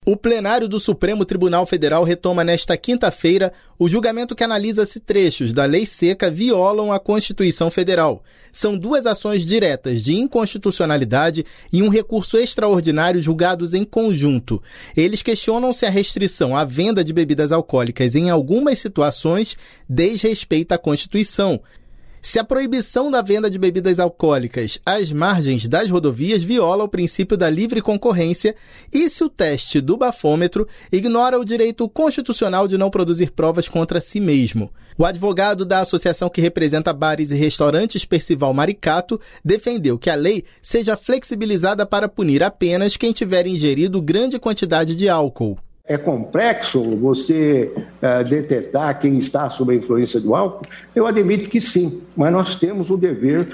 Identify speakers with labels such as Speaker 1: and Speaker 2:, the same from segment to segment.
Speaker 1: O plenário do Supremo Tribunal Federal retoma nesta quinta-feira o julgamento que analisa se trechos da lei seca violam a Constituição Federal. São duas ações diretas de inconstitucionalidade e um recurso extraordinário julgados em conjunto. Eles questionam se a restrição à venda de bebidas alcoólicas em algumas situações desrespeita a Constituição. Se a proibição da venda de bebidas alcoólicas às margens das rodovias viola o princípio da livre concorrência e se o teste do bafômetro ignora o direito constitucional de não produzir provas contra si mesmo. O advogado da associação que representa bares e restaurantes, Percival Maricato, defendeu que a lei seja flexibilizada para punir apenas quem tiver ingerido grande quantidade de álcool.
Speaker 2: É complexo você detectar quem está sob a influência do álcool? Eu admito que sim, mas nós temos o dever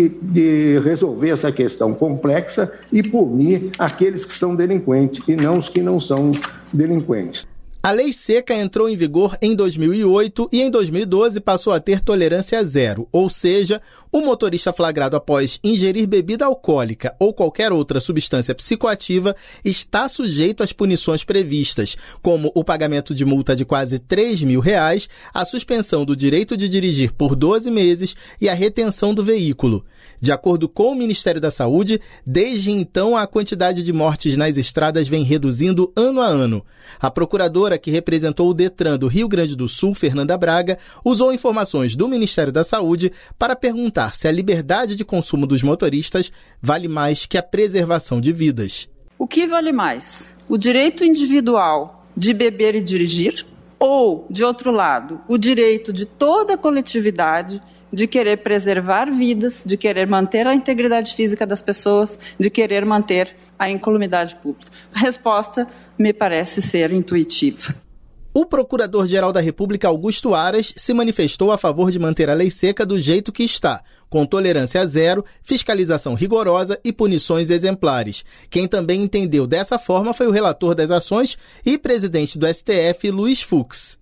Speaker 2: de resolver essa questão complexa e punir aqueles que são delinquentes e não os que não são delinquentes.
Speaker 1: A lei seca entrou em vigor em 2008 e em 2012 passou a ter tolerância zero, ou seja, o motorista flagrado após ingerir bebida alcoólica ou qualquer outra substância psicoativa está sujeito às punições previstas, como o pagamento de multa de quase R$3 mil, a suspensão do direito de dirigir por 12 meses e a retenção do veículo. De acordo com o Ministério da Saúde, desde então a quantidade de mortes nas estradas vem reduzindo ano a ano. A procuradora que representou o Detran do Rio Grande do Sul, Fernanda Braga, usou informações do Ministério da Saúde para perguntar se a liberdade de consumo dos motoristas vale mais que a preservação de vidas.
Speaker 3: O que vale mais? O direito individual de beber e dirigir? Ou, de outro lado, o direito de toda a coletividade de querer preservar vidas, de querer manter a integridade física das pessoas, de querer manter a incolumidade pública? A resposta me parece ser intuitiva.
Speaker 1: O Procurador-Geral da República, Augusto Aras, se manifestou a favor de manter a lei seca do jeito que está, com tolerância zero, fiscalização rigorosa e punições exemplares. Quem também entendeu dessa forma foi o relator das ações e presidente do STF, Luiz Fux.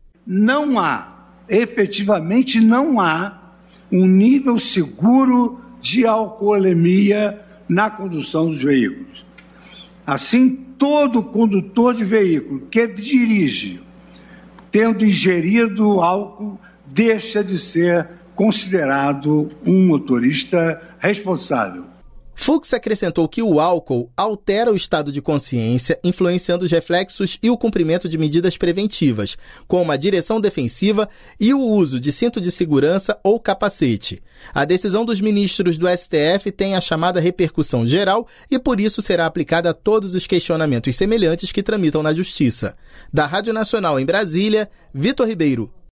Speaker 4: Efetivamente não há um nível seguro de alcoolemia na condução dos veículos. Assim, todo condutor de veículo que dirige tendo ingerido álcool deixa de ser considerado um motorista responsável.
Speaker 1: Fux acrescentou que o álcool altera o estado de consciência, influenciando os reflexos e o cumprimento de medidas preventivas, como a direção defensiva e o uso de cinto de segurança ou capacete. A decisão dos ministros do STF tem a chamada repercussão geral e, por isso, será aplicada a todos os questionamentos semelhantes que tramitam na Justiça. Da Rádio Nacional em Brasília, Vitor Ribeiro.